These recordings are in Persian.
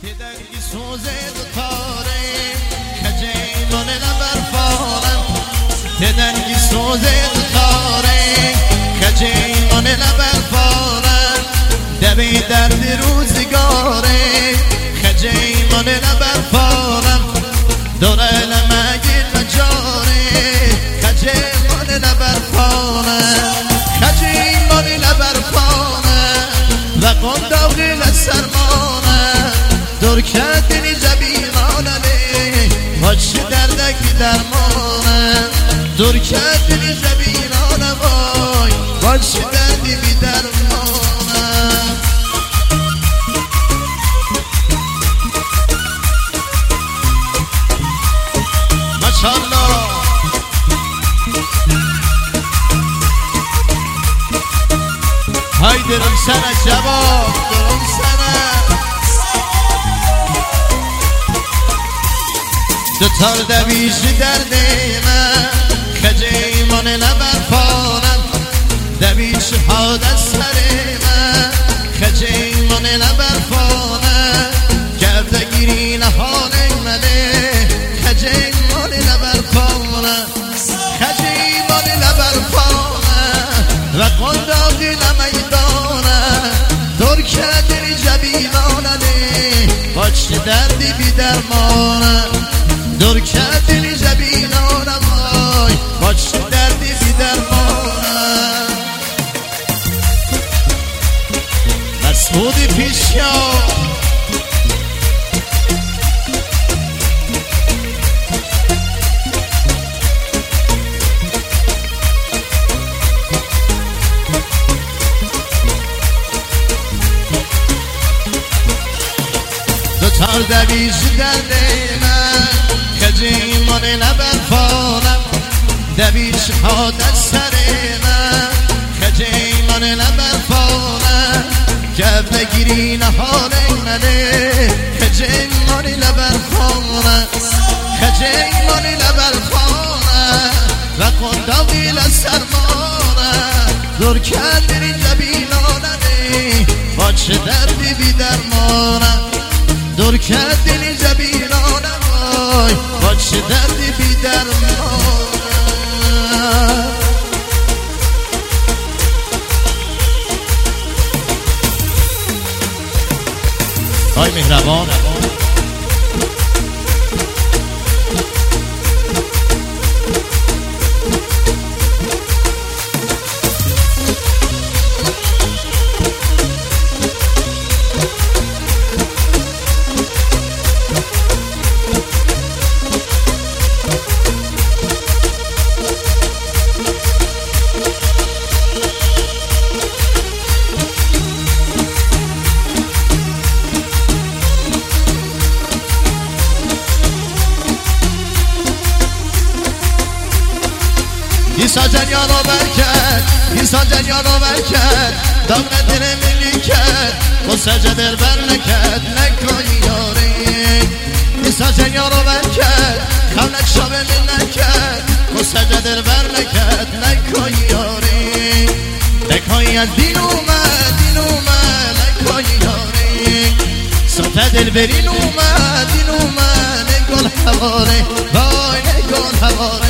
تدنگی سوزه دوتاره کجیمان لبرفارم تدنگی سوزه دوتاره کجیمان لبرفارم دبی درد روزگاره کجیمان لبرفارم دوره لمگی نجاره کجیمان لبرفارم کجیمان لبرفارم و قنداقی لسرمانم دور کردنی زبیمانه باچ دردکی درمانم دور کردنی زبیمانه وای باچ دردی بی درمانم ماشاءالله های درم سنه جواب درم سنه دوتار دویش درد من کجیمان لبرفارم دویش حاد از سر من کجیمان لبرفارم گرده گیری نهان منه کجیمان لبرفارم کجیمان لبرفارم و قنداقی نمیدانم دور کردنی جبیمانه باچ دردی بی درمانم دور کردنی زبینانم وای باچ دردی بی درمانم مسعودی پیشیا دوتار دویش درد من کجیمان لبرفارم دویش حاد از سر من کجیمان لبرفارم گرده گیری نهان منه کجیمان لبرفارم کجیمان لبرفارم و قنداقی لسرمانم دور کردنی زبیلانه باچ دردی بی درمانم دور کردنی زبیلانم وای باچ دردی بی درمانم های مهربان ایسا جنیا رو برکرد ایسا جنیا رو برکرد داغ دل ملی کرد و سجدر بر نکرد نکنی یاری ایسا جنیا رو برکرد خونک شاب من نکرد و سجدر بر نکرد نکنی یاری نکنی از دین اومد نکنی یاری ستا دل برین اومد نگل حواره وای نگل حواره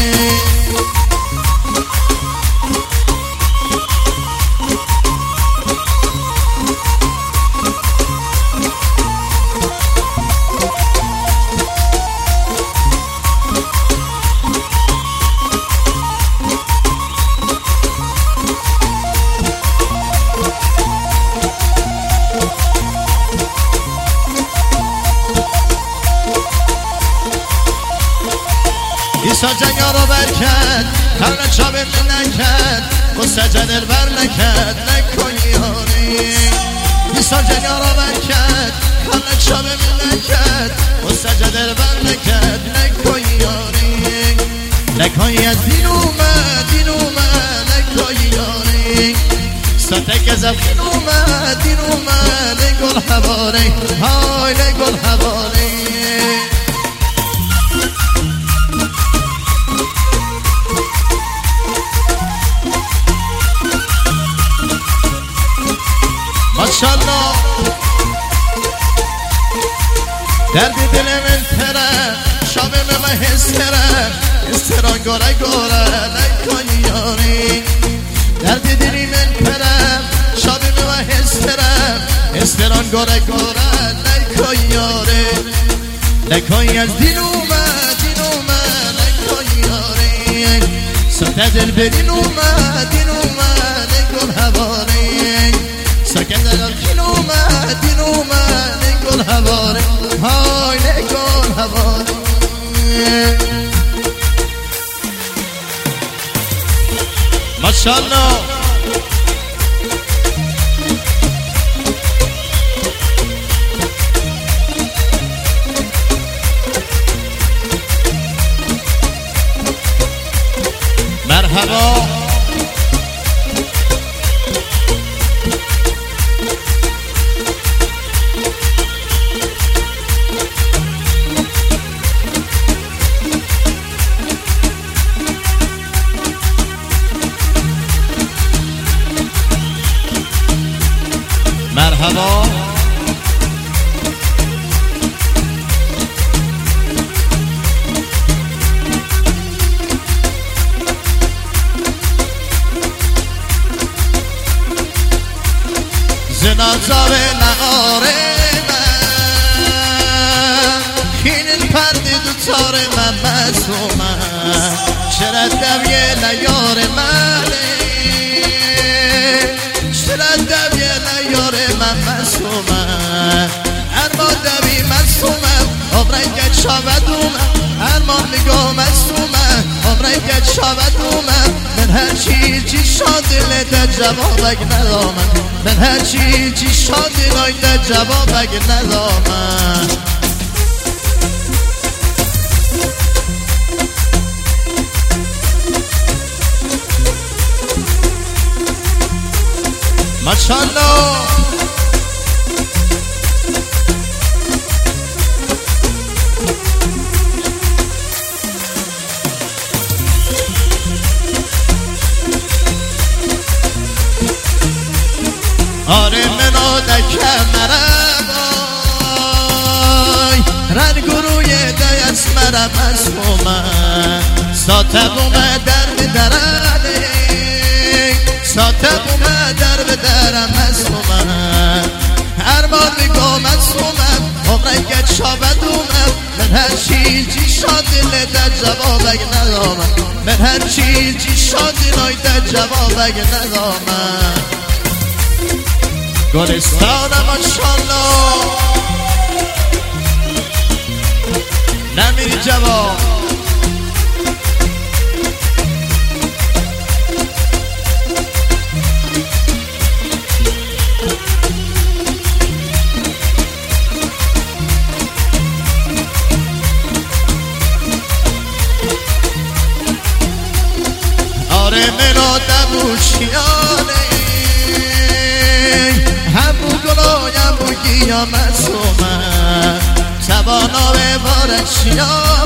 ایسا جنیا رو برکرد خلق چاب من نکرد و سجدر بر نکرد نکنی یاری ایسا جنیا رو برکرد خلق چاب من نکرد و سجدر بر نکرد نکنی یاری نکنی از دین اومد نکنی یاری ساتک از افخین اومد نگل حواره های نگل حواره ماشاءالله درد دل من پره شب من استران گره گره نکن یاری درد دل من پره شب من استران گره گره نکن یاری نکن از دین اومد نکن یاری سکه دل بدین اومد نکن هواری سکه دل خیل اومد نکن هواری های نکن هواری ماشاءالله مرحبا مرحبا زنازاوه نهاره من خیلی پردی دو تار من مصومن شرد دویه نیار منه شرد دویه نیار من مصومن ارمان دوی مصومن عمره که شاودومن ارمان نگاه مصومن عمره که شاودومن من هر چی شاد دل جوابک ندامن من هر چی شاد دل جوابک ندامن ماشاءالله آره منو دکمرم آی رنگ روی دیس مرم اسمومن ساتبوم درد درده ساتبوم درد درم اسمومن ارمان میگم اسمومن عمره که شابدومم من هر چیزی شاد در جوابک ندامن من هر چیزی شاد در جوابک ندامن گلستانم ماشاءالله نمیری جواب آره منو دبوشیانه همو گلایم بگی یا مسومن توانا به بارچی یا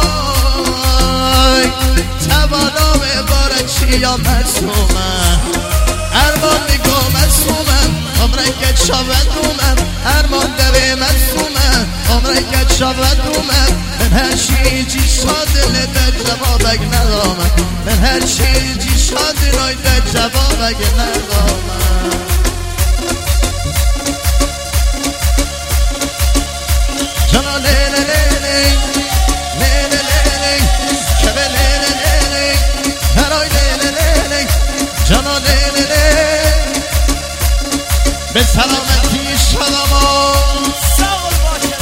بای توانا به بارچی یا مسومن ارمان میگو مسومن عمره که شاودومم ارمان دوی مسومن عمره که شاودومم من هر چیزی شاد در جوابک ندامن من هر چیزی شاد در جوابک ندامن جانا لیلی لیلی لیلی لیلی کبه لیلی لیلی هرای لیلی لیلی جانا لیلی لیلی به سلامتی شدمان سال باشه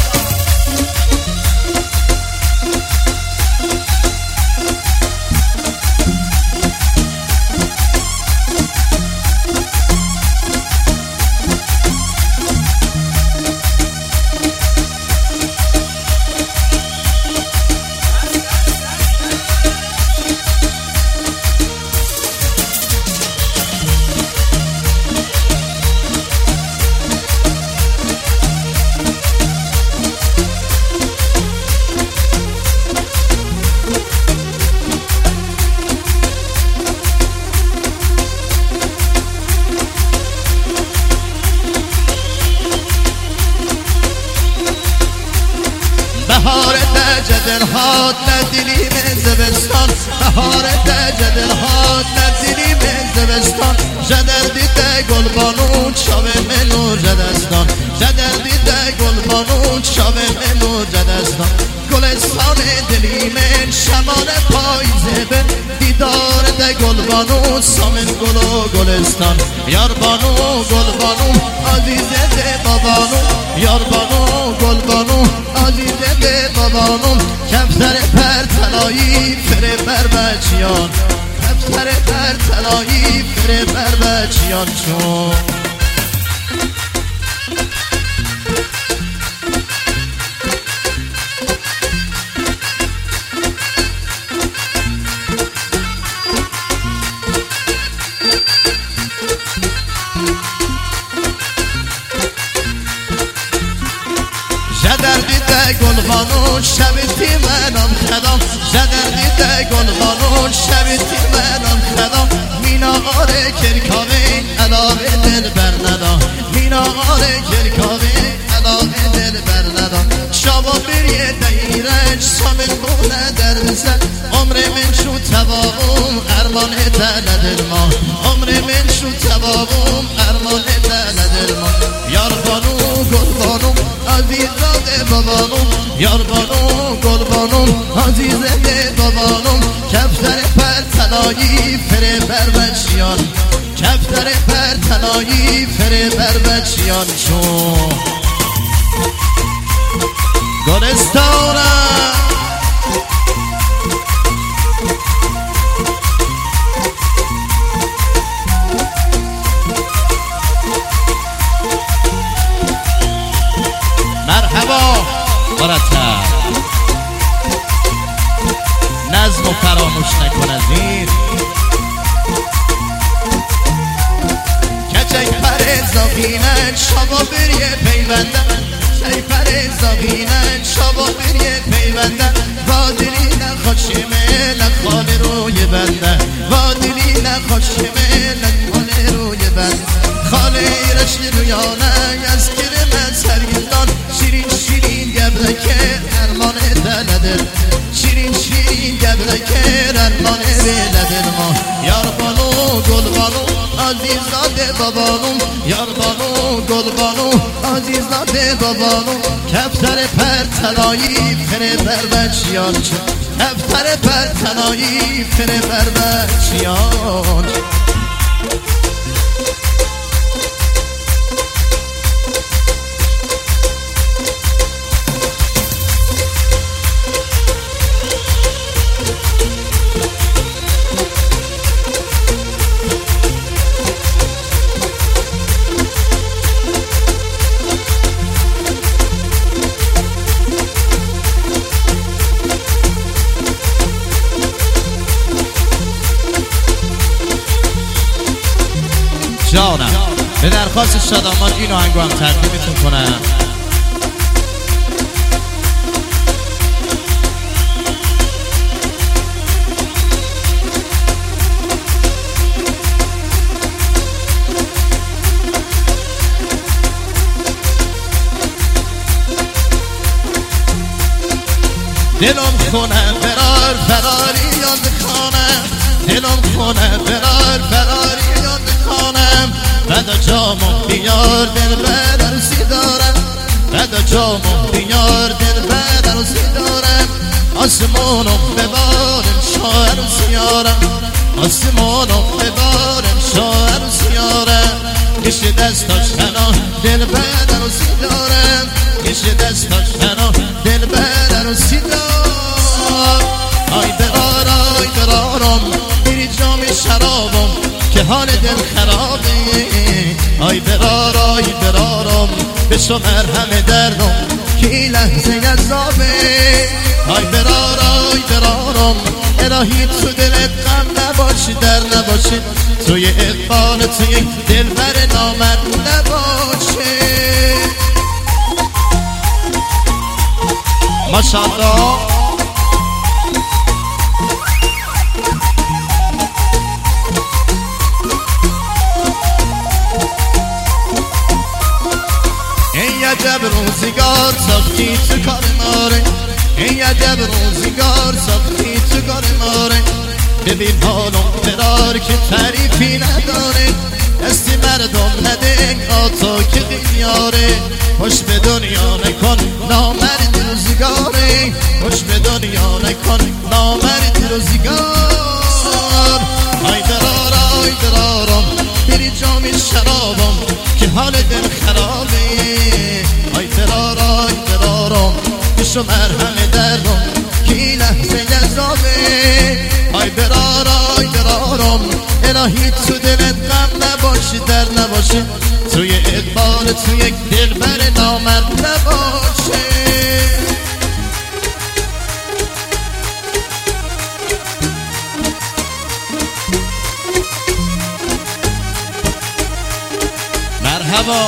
بهار دجه دلهات ندیلی من زبستان بهار دجه دلهات ندیلی من زبستان جدر دیده گل بانو شاب منو جدستان جدر دیده گل بانو شاب منو جدستان گلستان دلی من شمان پاییزه به دیدار ده گل بانو سامن گل و گلستان یار بانو گل بانو عزیزه ده بابانو یار بانو گل بانو عزیزه ده بابانو کفتر پر تلایی فره بر بچیان کفتر پر تلایی فره بر بچیان چون جدر دیده گل بانو شبیتی منم خدام جدر دیده گل بانو شبیتی منم خدام مینا آره کرکاوی علاقه دل برندام مینا آره کرکاوی علاقه دل برندام شبا بریه دیرش سامن بونه در بزن عمر من شو تباهم ارمان دل دل ما عمر من شو تباهم ارمان دل دل ما یار بانو گل بانو عزیزاده بابانو یار بانو گل بانو عزیزاده بابانو کفتر پر تلایی فره بر بچیان کفتر پر تلایی فره بر بچیان چون گلستانم مرحبا مرتب نظم و فراموش نکن از این کچک پر زاقینن شبا بریه پیوندن کچک پر زاقینن شبا بریه پیوندن وادلی نخوشمه نخاله روی بندن وادلی نخوشمه نخاله روی بندن خاله ایرش رویانه از کرمه سرگردان شیرین شیرین گبرکه ارمان دلدل شیرین شیرین گبرکه ارمان دلدل ما یار بانو گل بانو عزیزاده بابانو یار بانو گل بانو عزیزاده بابانو کفتر پر تلایی فره بر بچیان کفتر پر تلایی فره بر بچیان جانم به درخواست شادامان این آهنگو هم تقدیمتون کنم دلم خونه فرار فراری یاد خانم دلم خونه فرار فراری یاد خانم بدا جامو بیار دل بر عروسی دارم بدا جامو بیار دل بر عروسی دارم آسمانو ببارم شاه عروسیارم آسمانو ببارم شاه عروسیارم کش دستاش فنا دل بر عروسی دارم کش دستاش فنا دل بر عروسی دارم آی برارم بیری جام شرابم که حال دل خرابه آی برارم بشو مرهم دردم که این لحظه عذابه آی برارم الهی تو دلت غم نباشی در نباشی توی اقبال توی دل بر نامد نباشه ماشاءالله این عجب روزگار ساختی تو کار ماره ای عجب روزگار ساختی تو کار ماره ببین حالم فرار که تعریفی نداره دستی مردم نده آتا که قیاره خوش به دنیا نکن نامرد روزگاره خوش به دنیا نکن نامرد روزگار ای درارم بری جام شرابم که حال دل خرابه ای درارم بشو مرهم دردم که این لحظه گذابه ای درارم الهی تو دلت غم نباشه درد نباشه توی اقبال تو یک دلبر نامرد نباشه مرحبا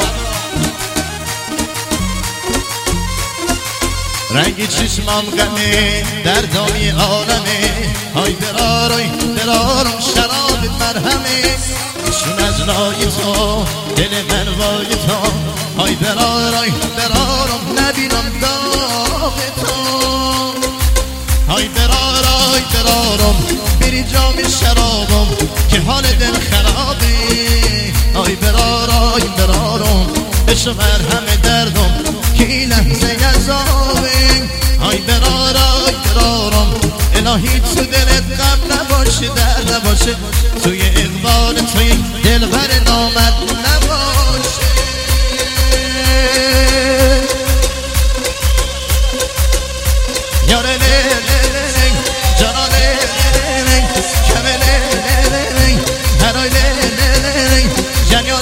رنگی چشمام غمه دردامی عالمه های درارم شراب مرهمه ایشون از رای تو دل من وای تو های درارم نبینم داغ تو های درارم بری جام شرابم که حال دل خرابه های درارم بشو مرهم دردم که این لحظه گذابه های درارم الهی تو دلت غم نباشه درد نباشه توی اقبال توی دلبر نامرد نباشه یاره جانا کمه هرای جنیا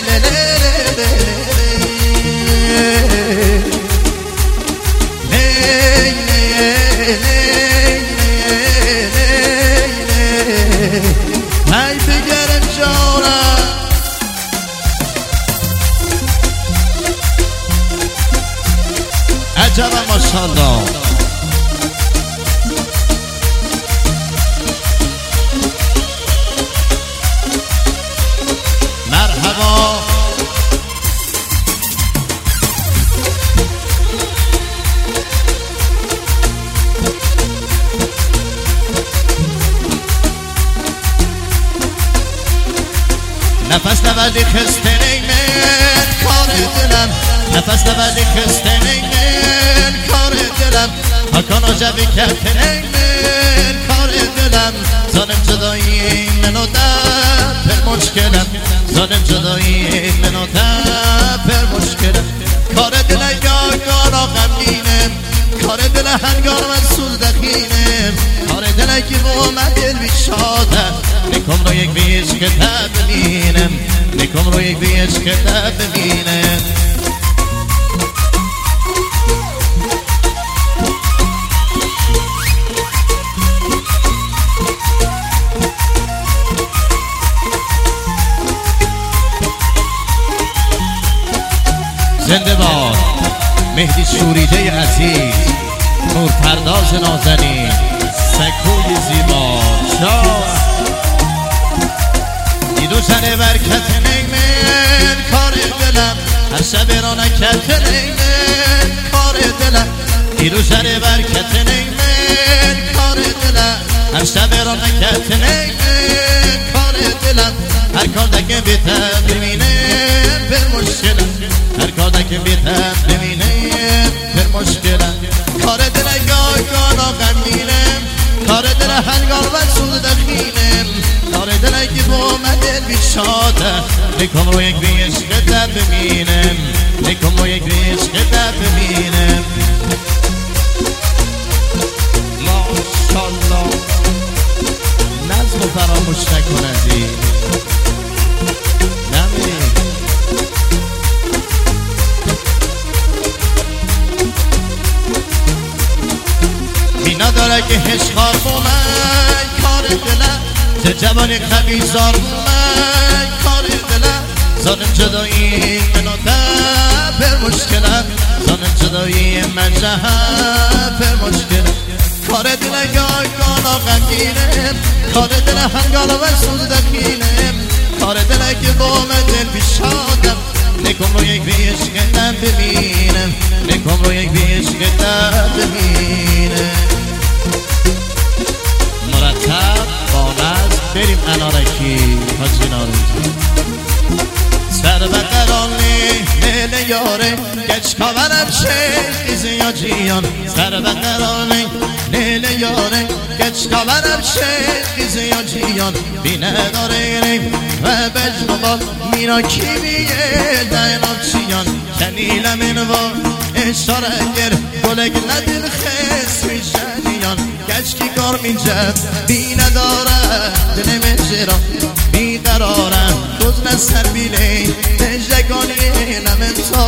ای بگرم جانم عجبا ماشاءالله مرحبا نفس نبردی خسته نیمن کار دلم نفس نبردی خسته نیمن کار دلم حکان آجبی کرده نیمن کار دلم ظالم جدایی منو در پر مشکلم ظالم جدایی منو در پر مشکلم کار دل یاگانا غمگینم کار دل هنگار من سوزدخینم کار دل که با من دل بیشادم نکم رو یک بیش که ببینم نکم رو یک بیش که ببینم زنده باد مهدی شوریده عزیز نورپرداز نازنین سکوی زیبا دیدو سر برکت نیمن کار دلم هر شب را نکت نیمن کار دلم دیدو سر برکت نیمن کار دلم هر شب را نکت نیمن کار دلم هر کار دکه بیتر ببینم پر مشکلم هر کار دکه بیتر ببینم پر مشکلم کار دل گاگانا غمگینم کار دل هنگار و سوزدخینم کار دل که با من دل بیشاده نکم رو یک بیش که ببینم نکم رو یک بیش که ببینم ماشاءالله نظم و فراموش نکن عزیز می نداره که هشخار من کار دلم چه جوانی خبیزار من کار دلم ظالم جدایی منو پر مشکلم ظالم جدایی من جهت پر مشکلم کار دل گاگانا غمگینم کار دل هنگانا و سوزدخینم کار دل که با من دل بیشادم نکم رو یک بیش که ببینم نکم رو یک بیش که ببینم یاره گچ کابرم شیخ یا جیان سر به قرانه لیل یاره گچ کابرم شیخ یا جیان بینه داره و بجنبال مینا کی بیه دینام چیان کنیل من و اشاره گر گلگ ندر خس میشنیان گچ کی کار میجب بینه داره دل مجرا بیقرارم دوز نسر بیلی تجدگانی نمن تا